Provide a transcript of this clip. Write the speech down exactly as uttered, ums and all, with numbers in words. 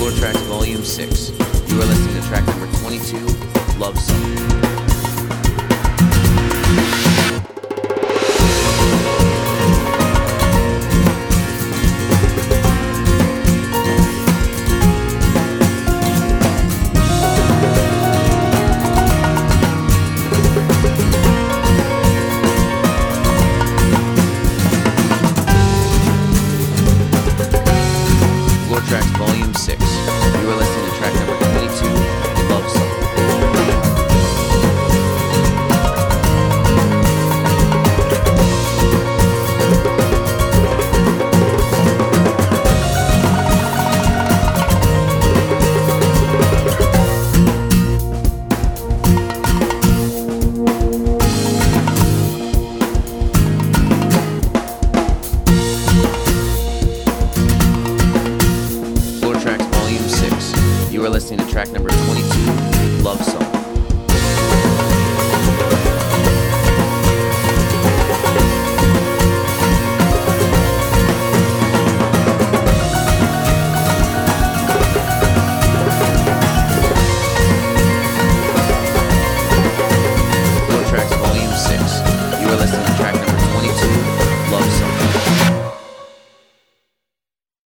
Floor Tracks Volume six. You are listening to track number twenty-two, Love Song. Floor Tracks Volume six. You are listening to track number twenty-two, Love Song. Floor Tracks Volume six. You are listening to track number twenty-two, Love Song.